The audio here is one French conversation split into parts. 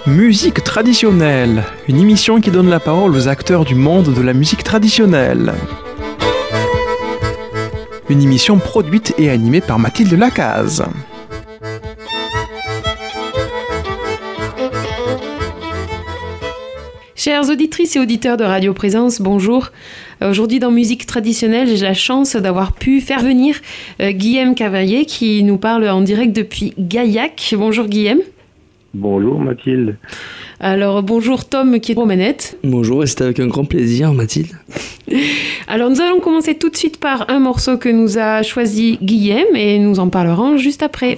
Musique traditionnelle, une émission qui donne la parole aux acteurs du monde de la musique traditionnelle. Une émission produite et animée par Mathilde Lacaze. Chères auditrices et auditeurs de Radio Présence, bonjour. Aujourd'hui dans Musique traditionnelle, j'ai la chance d'avoir pu faire venir Guillaume Cavalier qui nous parle en direct depuis Gaillac. Bonjour Guillaume. Bonjour Mathilde. Alors bonjour Tom qui est aux manettes. Bonjour et c'est avec un grand plaisir Mathilde. Alors nous allons commencer tout de suite par un morceau que nous a choisi Guillaume et nous en parlerons juste après.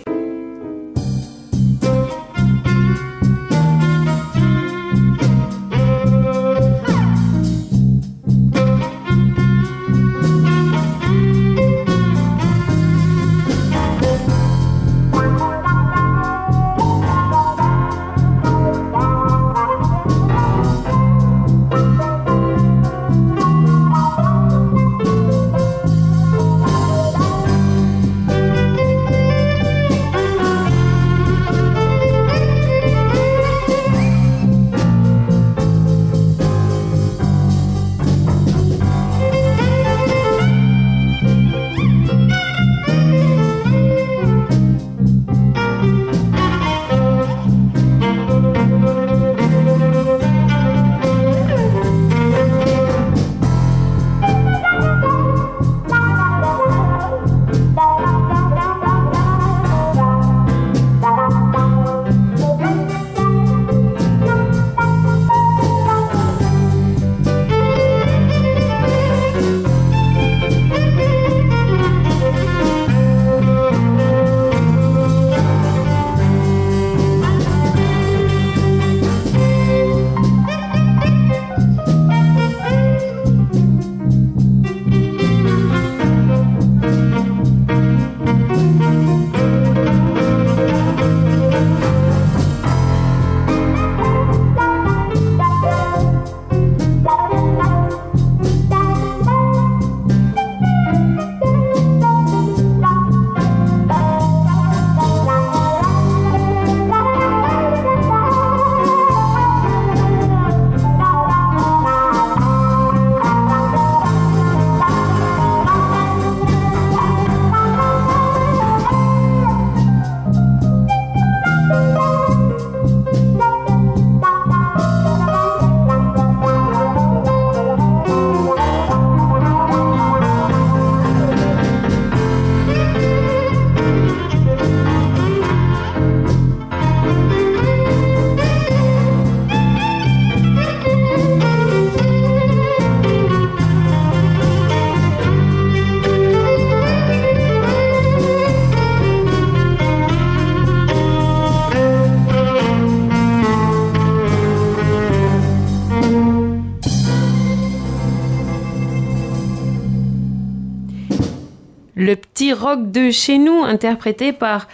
Le petit rock de chez nous, interprété par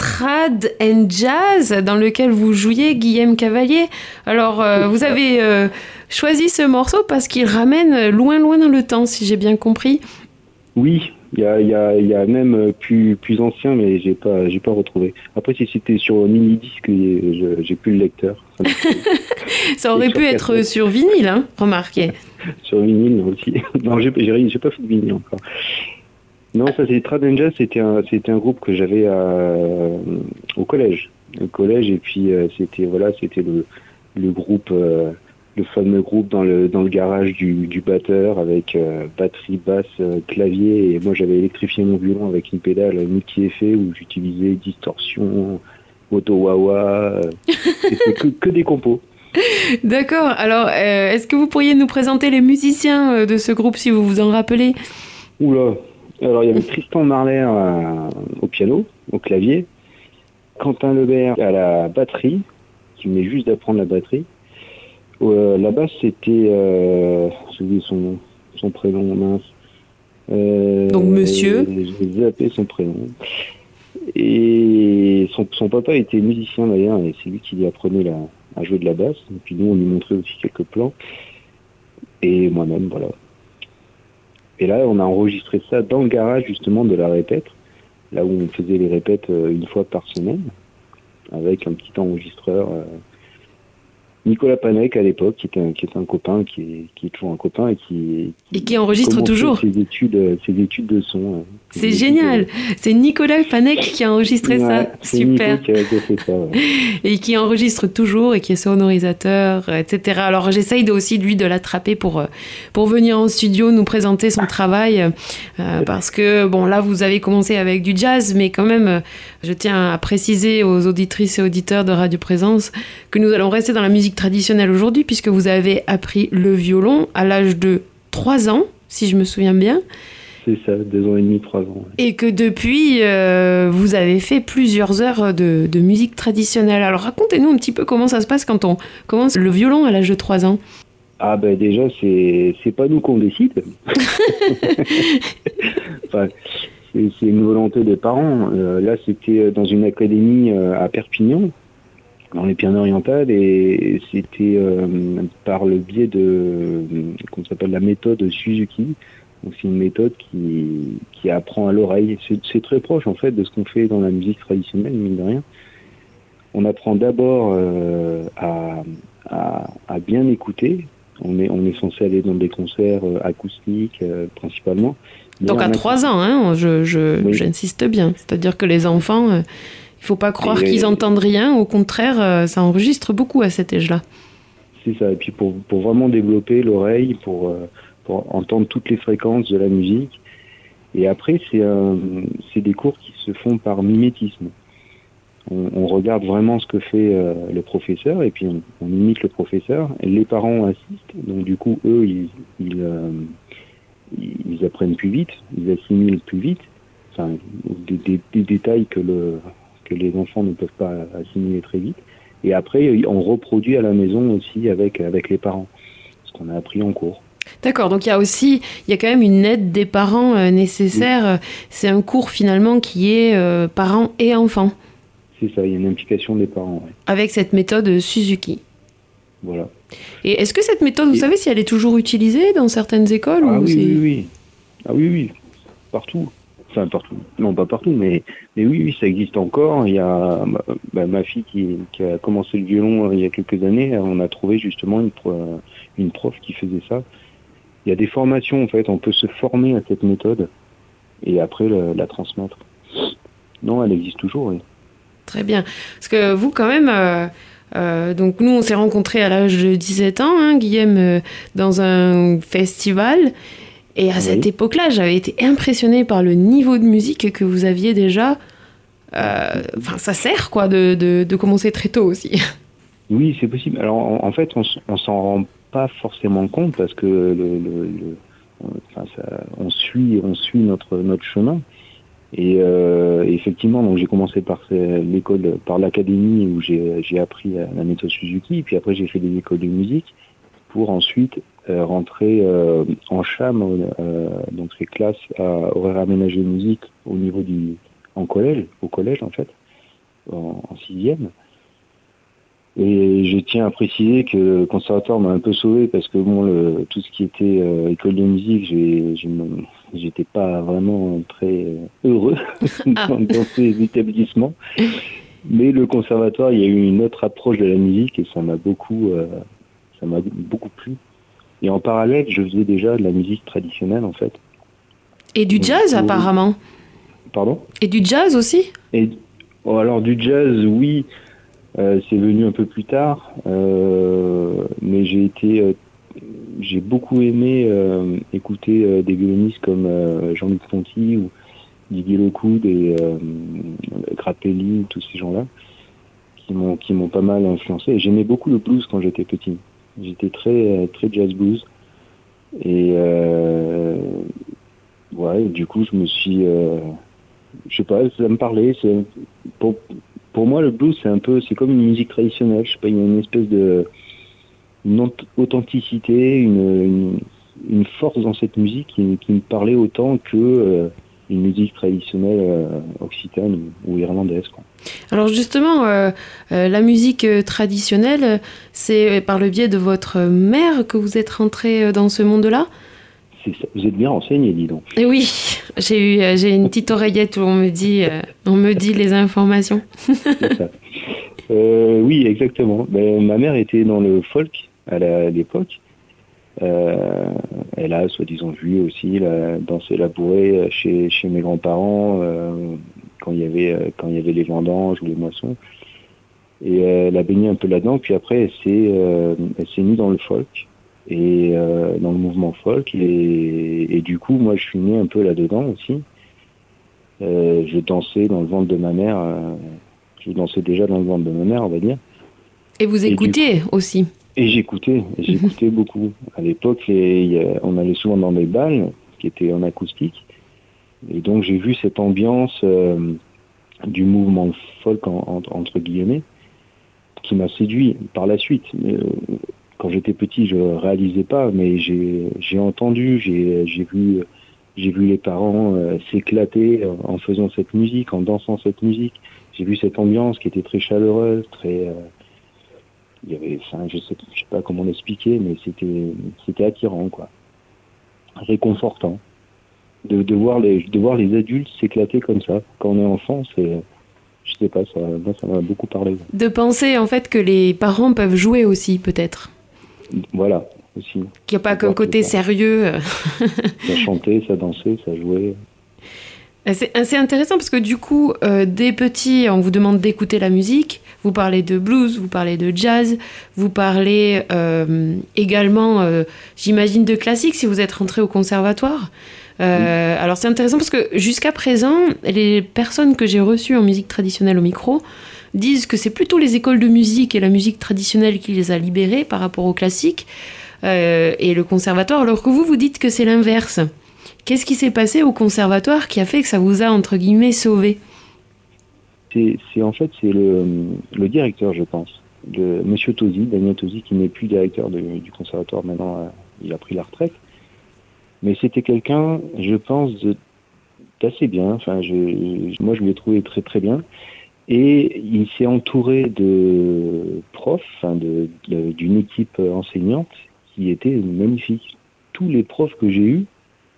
Trad and Jazz, dans lequel vous jouiez, Guillaume Cavalier. Alors, vous avez choisi ce morceau parce qu'il ramène loin dans le temps, si j'ai bien compris. Oui, il y a même plus ancien, mais j'ai pas retrouvé. Après, si c'était sur mini-disque, j'ai plus le lecteur. Ça aurait pu être sur vinyle, hein, remarquez. Sur vinyle aussi. Non, j'ai pas fait de vinyle encore. Non, ça c'est Trad and Jazz, c'était un groupe que j'avais au collège. Et puis c'était le groupe, le fameux groupe dans le garage du batteur avec batterie, basse, clavier, et moi j'avais électrifié mon violon avec une pédale multi-effet où j'utilisais distorsion, auto-wah-wah, c'était que des compos. D'accord, alors est-ce que vous pourriez nous présenter les musiciens de ce groupe si vous vous en rappelez ? Oula. Alors, il y avait Tristan Marler au piano, au clavier, Quentin Lebert à la batterie, qui venait juste d'apprendre la batterie. La basse, c'était, j'ai oublié son prénom, mince. Donc, monsieur. J'ai zappé son prénom. Et son papa était musicien d'ailleurs, et c'est lui qui lui apprenait à jouer de la basse. Et puis nous, on lui montrait aussi quelques plans. Et moi-même, voilà. Et là, on a enregistré ça dans le garage justement de la répète, là où on faisait les répètes une fois par semaine, avec un petit enregistreur Nicolas Panek à l'époque, qui est un copain, qui est toujours un copain et qui enregistre toujours ses études de son. C'est génial. C'est Nicolas Panek qui a enregistré ça. Super. Nico qui a fait ça, ouais. Et qui enregistre toujours et qui est sonorisateur, etc. Alors j'essaye aussi lui de l'attraper pour venir en studio nous présenter son travail parce que bon là vous avez commencé avec du jazz, mais quand même je tiens à préciser aux auditrices et auditeurs de Radio Présence que nous allons rester dans la musique traditionnelle aujourd'hui puisque vous avez appris le violon à l'âge de 3 ans, si je me souviens bien. C'est ça, 2 ans et demi, 3 ans. Ouais. Et que depuis, vous avez fait plusieurs heures de musique traditionnelle. Alors racontez-nous un petit peu comment ça se passe quand on commence le violon à l'âge de 3 ans. Ah ben déjà, c'est pas nous qu'on décide. Enfin, c'est une volonté des parents. Là, c'était dans une académie à Perpignan, dans les Pyrénées-Orientales, et c'était par le biais de, qu'on s'appelle la méthode Suzuki. Donc c'est une méthode qui apprend à l'oreille. C'est très proche en fait de ce qu'on fait dans la musique traditionnelle, mine de rien. On apprend d'abord à bien écouter. On est censé aller dans des concerts acoustiques principalement. Donc à 3 ans, hein, Oui. j'insiste bien. C'est-à-dire que les enfants, il ne faut pas croire qu'ils n'entendent rien. Au contraire, ça enregistre beaucoup à cet âge-là. C'est ça. Et puis pour vraiment développer l'oreille, pour entendre toutes les fréquences de la musique. Et après, c'est des cours qui se font par mimétisme. On regarde vraiment ce que fait le professeur, et puis on imite le professeur. Et les parents assistent, donc du coup, eux, ils apprennent plus vite, ils assimilent plus vite. Enfin, des détails que les enfants ne peuvent pas assimiler très vite. Et après, on reproduit à la maison aussi avec les parents, ce qu'on a appris en cours. D'accord, donc il y a quand même une aide des parents nécessaire. C'est un cours finalement qui est parents et enfants. C'est ça, il y a une implication des parents. Ouais. Avec cette méthode Suzuki. Voilà. Et est-ce que cette méthode, vous savez si elle est toujours utilisée dans certaines écoles Ah ou oui. Ah oui, partout. Enfin partout. Non, pas partout, mais oui, ça existe encore. Il y a ma fille qui a commencé le violon il y a quelques années. On a trouvé justement une prof qui faisait ça. Il y a des formations, en fait, on peut se former à cette méthode et après la transmettre. Non, elle existe toujours, oui. Très bien. Parce que vous, quand même, donc nous, on s'est rencontrés à l'âge de 17 ans, hein, Guillaume, dans un festival. Et à cette époque-là, j'avais été impressionnée par le niveau de musique que vous aviez déjà. Enfin, ça sert, quoi, de commencer très tôt aussi. Oui, c'est possible. Alors, en fait, on s'en rend pas forcément compte parce que on suit notre chemin. Et effectivement, donc j'ai commencé par l'académie où j'ai appris la méthode Suzuki, et puis après j'ai fait des écoles de musique pour ensuite rentrer en CHAM, donc les classes à horaire aménagé de musique au collège en fait, en 6e. Et je tiens à préciser que le conservatoire m'a un peu sauvé parce que bon, tout ce qui était école de musique, j'étais pas vraiment très heureux dans ces établissements. Mais le conservatoire, il y a eu une autre approche de la musique et ça m'a beaucoup plu. Et en parallèle, je faisais déjà de la musique traditionnelle en fait. Et du jazz apparemment. Pardon ? Et du jazz aussi ? Alors du jazz, oui. C'est venu un peu plus tard, mais j'ai beaucoup aimé écouter des violonistes comme Jean-Luc Ponty ou Didier Lecoud et Grappelli, tous ces gens-là qui m'ont pas mal influencé. Et j'aimais beaucoup le blues quand j'étais petit. J'étais très très jazz blues et du coup je me suis je sais pas, ça me parlait. Pour moi, le blues, c'est comme une musique traditionnelle. Je sais pas, il y a une espèce une authenticité, une force dans cette musique qui me parlait autant que une musique traditionnelle occitane ou irlandaise, quoi. Alors justement, la musique traditionnelle, c'est par le biais de votre mère que vous êtes rentré dans ce monde-là ? C'est ça. Vous êtes bien renseigné, dis donc. Et oui, j'ai une petite oreillette où on me dit les informations. C'est ça. Oui, exactement. Ben, ma mère était dans le folk à l'époque. Elle a, soi-disant, vu aussi danser la bourrée chez mes grands-parents quand il y avait les vendanges ou les moissons. Et elle a baigné un peu là-dedans. Puis après, elle s'est mise dans le folk et dans le mouvement folk. Et du coup, moi, je suis né un peu là-dedans aussi. Je dansais dans le ventre de ma mère. Je dansais déjà dans le ventre de ma mère, on va dire. Et vous écoutiez aussi? Et j'écoutais beaucoup. À l'époque, on allait souvent dans des balles qui étaient en acoustique. Et donc, j'ai vu cette ambiance du mouvement folk, entre guillemets, qui m'a séduit par la suite. Quand j'étais petit, je réalisais pas, mais j'ai entendu, j'ai vu les parents s'éclater en faisant cette musique, en dansant cette musique. J'ai vu cette ambiance qui était très chaleureuse, très... il y avait, je sais pas comment l'expliquer, mais c'était attirant, quoi. Réconfortant. De voir les adultes s'éclater comme ça. Quand on est enfant, je sais pas, ça m'a beaucoup parlé. De penser, en fait, que les parents peuvent jouer aussi, peut-être. Voilà, aussi. Qu'il n'y a pas qu'un côté sérieux. Ça chantait, ça dansait, ça jouait. C'est intéressant parce que du coup, dès petit, on vous demande d'écouter la musique. Vous parlez de blues, vous parlez de jazz, vous parlez également, j'imagine, de classique si vous êtes rentré au conservatoire. Alors c'est intéressant parce que jusqu'à présent, les personnes que j'ai reçues en musique traditionnelle au micro disent que c'est plutôt les écoles de musique et la musique traditionnelle qui les a libérées par rapport au classique et le conservatoire, alors que vous dites que c'est l'inverse. Qu'est-ce qui s'est passé au conservatoire qui a fait que ça vous a, entre guillemets, sauvé? En fait, c'est le directeur, je pense. Monsieur Tosi, Daniel Tosi, qui n'est plus directeur du conservatoire, maintenant il a pris la retraite. Mais c'était quelqu'un, je pense, d'assez bien. Enfin, moi, je l'ai trouvé très très bien. Et il s'est entouré de profs, d'une équipe enseignante qui était magnifique. Tous les profs que j'ai eus,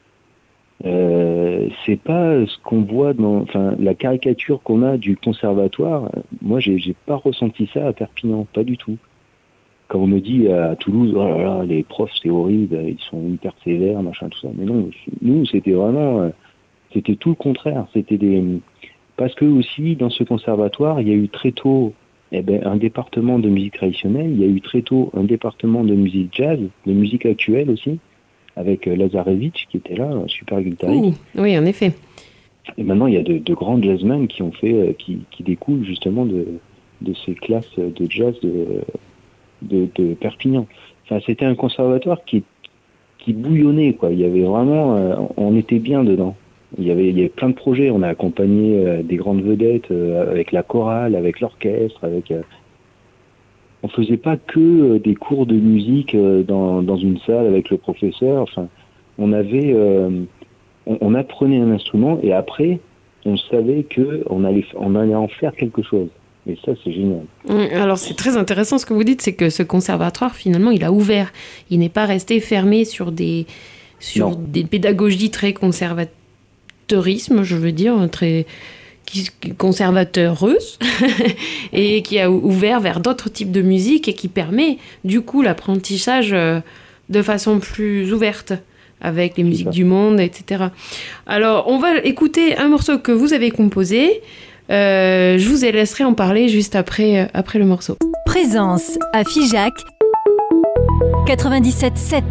c'est pas ce qu'on voit la caricature qu'on a du conservatoire. Moi, j'ai pas ressenti ça à Perpignan, pas du tout. Quand on me dit à Toulouse, oh là là, les profs c'est horrible, ils sont hyper sévères, machin, tout ça. Mais non, nous c'était vraiment, c'était tout le contraire. Parce que aussi dans ce conservatoire, il y a eu très tôt, un département de musique traditionnelle, il y a eu très tôt un département de musique jazz, de musique actuelle aussi, avec Lazarevitch qui était là, un super guitariste. Oui, en effet. Et maintenant, il y a de grands jazzmen qui ont fait, qui découlent justement de ces classes de jazz de Perpignan. Enfin, c'était un conservatoire qui bouillonnait, quoi. Il y avait vraiment, on était bien dedans. Il y avait plein de projets. On a accompagné des grandes vedettes avec la chorale, avec l'orchestre, on faisait pas que des cours de musique dans une salle avec le professeur. Enfin, on apprenait un instrument et après, on savait que on allait en faire quelque chose. Et ça, c'est génial. Alors, c'est très intéressant ce que vous dites, c'est que ce conservatoire, finalement, il a ouvert. Il n'est pas resté fermé sur des pédagogies très conservateurisme, je veux dire, très conservateureuse, et qui a ouvert vers d'autres types de musique et qui permet, du coup, l'apprentissage de façon plus ouverte avec les musiques du monde, etc. Alors, on va écouter un morceau que vous avez composé. Je vous laisserai en parler juste après le morceau. Présence à Figeac 97.7.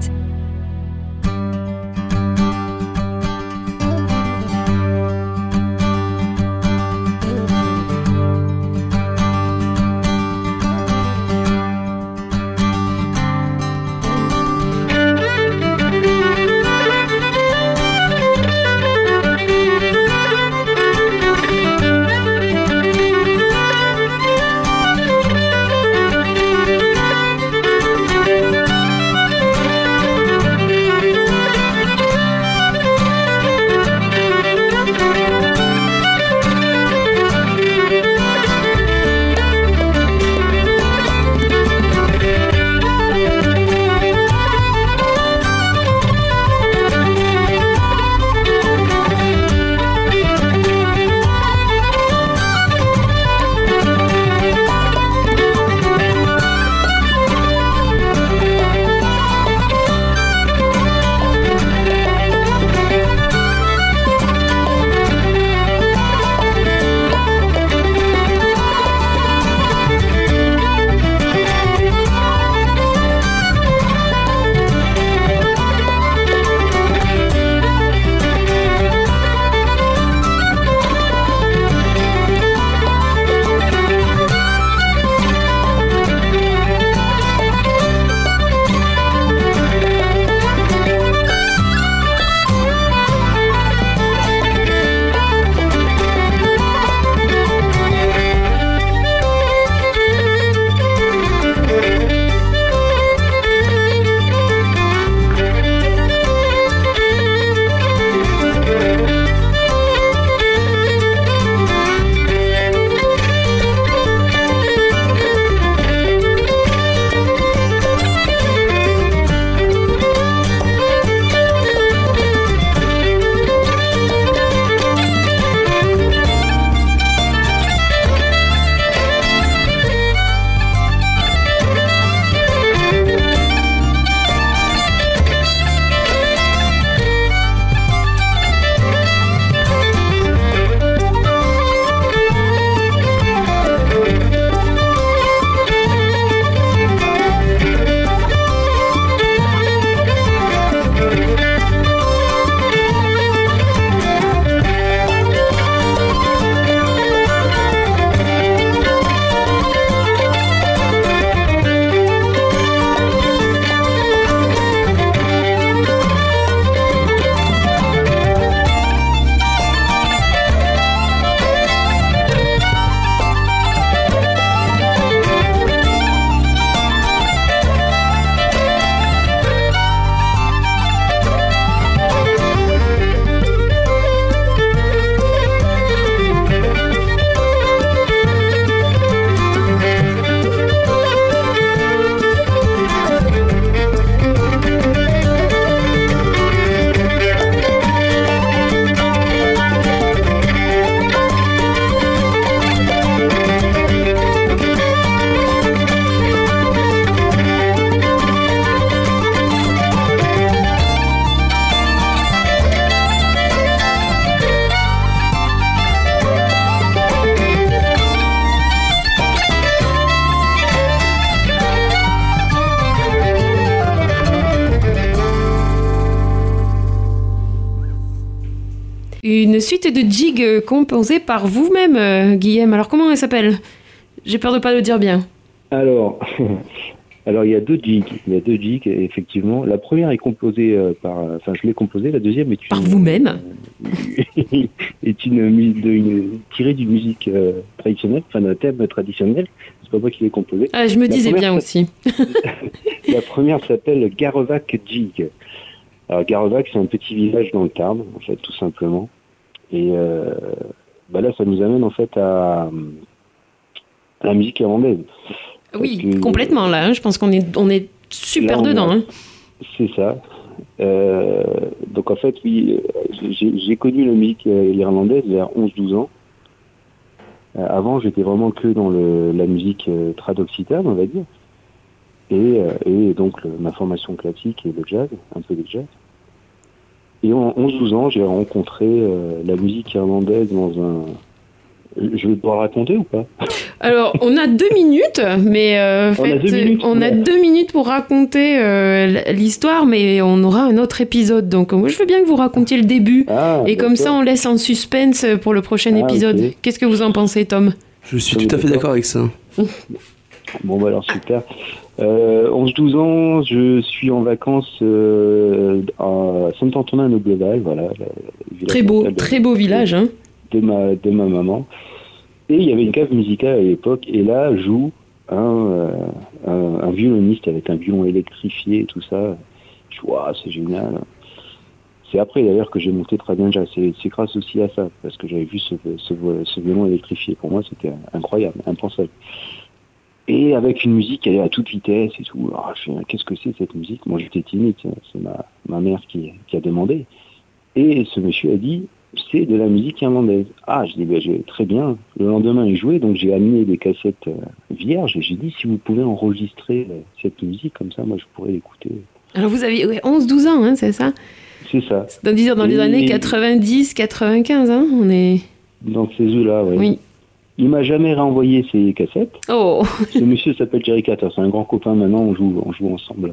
une suite de jigs composée par vous-même, Guillaume. Alors comment elle s'appelle? J'ai peur de pas le dire bien. Alors, il y a deux jigs. Effectivement. La première est composée je l'ai composée. La deuxième est par vous-même. est tirée d'une musique traditionnelle, enfin d'un thème traditionnel. C'est pas moi qui l'ai composé. Ah, je me disais bien aussi. La première s'appelle Garevac Jig. Alors Garevac, c'est un petit village dans le Tarn, en fait, tout simplement. Et là, ça nous amène en fait à la musique irlandaise. Oui, complètement là. Hein. Je pense qu'on est super dedans. Hein. C'est ça. Donc en fait, oui, j'ai connu la musique irlandaise vers 11-12 ans. Avant, j'étais vraiment que dans la musique trad-occitane, on va dire. Et donc ma formation classique et le jazz, un peu de jazz. Et en 11-12 ans, j'ai rencontré la musique irlandaise dans un... Je vais devoir raconter ou pas? Alors, on a 2 minutes, mais on a 2 minutes pour raconter l'histoire, mais on aura un autre épisode. Donc, moi, je veux bien que vous racontiez le début. Et comme ça, on laisse en suspense pour le prochain épisode. Okay. Qu'est-ce que vous en pensez, Tom? Je suis tout à fait d'accord avec ça. Bon, alors, super. 11-12 ans, je suis en vacances à Saint-Antonin-le-Global, voilà. Très beau village, hein. De ma maman. Et il y avait une cave musicale à l'époque, et là joue un violoniste avec un violon électrifié et tout ça. Je vois, c'est génial. C'est après d'ailleurs que j'ai monté Tradinja. C'est grâce aussi à ça, parce que j'avais vu ce violon électrifié. Pour moi, c'était incroyable, impensable. Et avec une musique, elle est à toute vitesse et tout. Alors, je fais, qu'est-ce que c'est cette musique? Moi, j'étais timide, c'est ma mère qui a demandé. Et ce monsieur a dit, c'est de la musique irlandaise. Ah, je dis, très bien. Le lendemain, il jouait, donc j'ai amené des cassettes vierges et j'ai dit, si vous pouvez enregistrer cette musique, comme ça, moi, je pourrais l'écouter. Alors, vous avez 11-12 ans, hein, c'est ça? C'est ça. Dans les années 90-95, hein, on est... Dans ces eaux-là, oui. Oui. Il m'a jamais renvoyé ses cassettes. Oh. Ce monsieur s'appelle Jerry Carter, c'est un grand copain maintenant, on joue ensemble.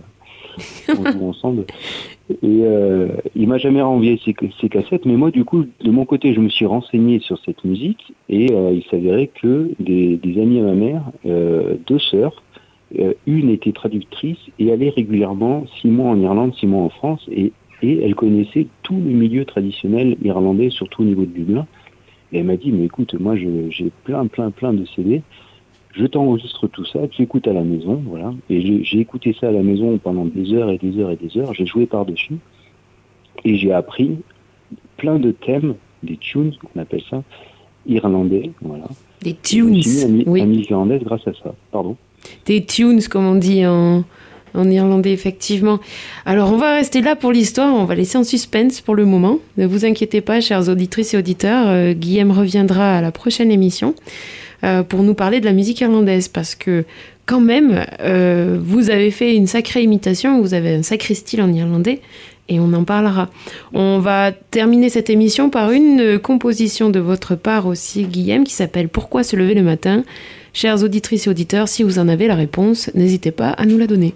Et il m'a jamais renvoyé ses cassettes, mais moi du coup de mon côté je me suis renseigné sur cette musique et il s'avérait que des amis à ma mère, 2 sœurs, une était traductrice et allait régulièrement 6 mois en Irlande, 6 mois en France et elle connaissait tout le milieu traditionnel irlandais, surtout au niveau de Dublin. Et elle m'a dit, mais écoute, moi j'ai plein de CD, je t'enregistre tout ça, tu écoutes à la maison, voilà. Et j'ai écouté ça à la maison pendant des heures et des heures et des heures, j'ai joué par-dessus, et j'ai appris plein de thèmes, des tunes, on appelle ça, irlandais, voilà. Des tunes, oui. À musique irlandaise grâce à ça, pardon. Des tunes, comme on dit en irlandais, effectivement. Alors, on va rester là pour l'histoire. On va laisser en suspense pour le moment. Ne vous inquiétez pas, chères auditrices et auditeurs. Guillaume reviendra à la prochaine émission pour nous parler de la musique irlandaise. Parce que, quand même, vous avez fait une sacrée imitation. Vous avez un sacré style en irlandais. Et on en parlera. On va terminer cette émission par une composition de votre part aussi, Guillaume, qui s'appelle « Pourquoi se lever le matin ?» Chères auditrices et auditeurs, si vous en avez la réponse, n'hésitez pas à nous la donner.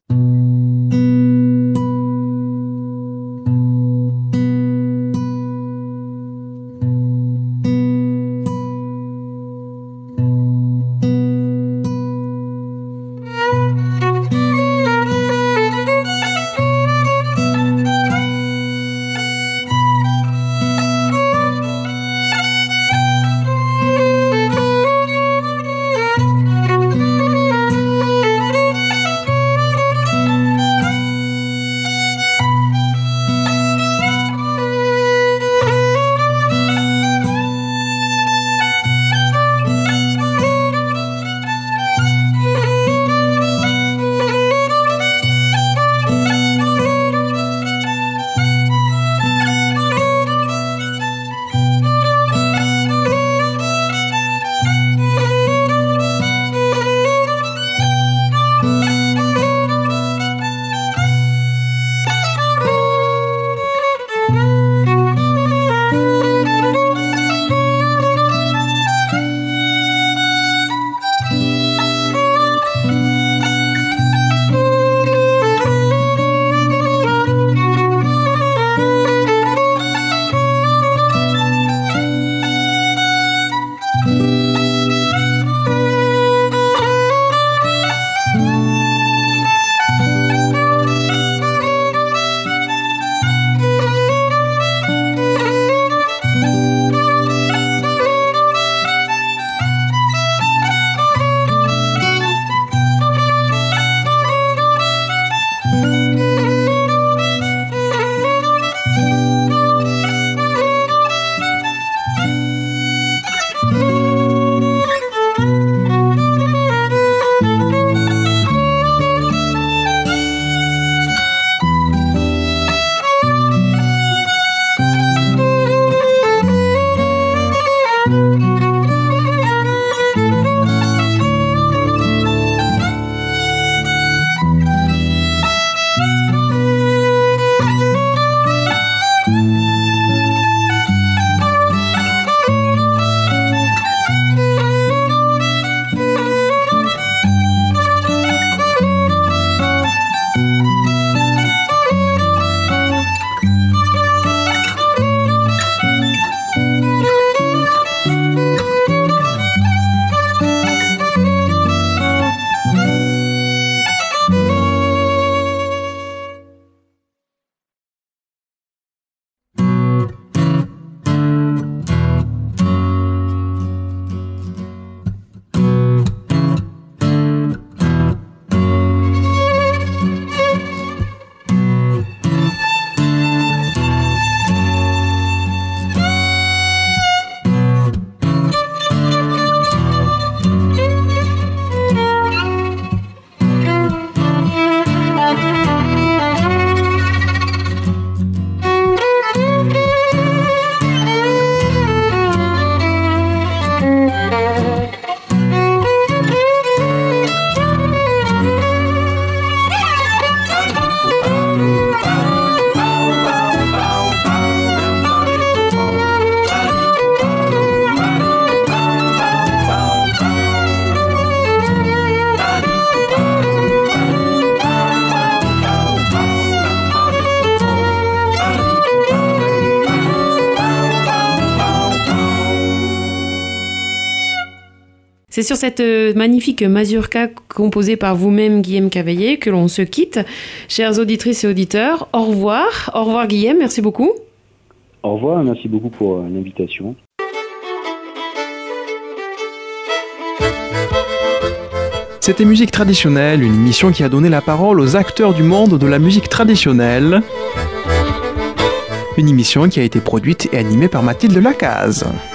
C'est sur cette magnifique mazurka composée par vous-même, Guillaume Cavaillé, que l'on se quitte. Chères auditrices et auditeurs, au revoir. Au revoir Guillaume, merci beaucoup. Au revoir, merci beaucoup pour l'invitation. C'était Musique traditionnelle, une émission qui a donné la parole aux acteurs du monde de la musique traditionnelle. Une émission qui a été produite et animée par Mathilde Lacaze.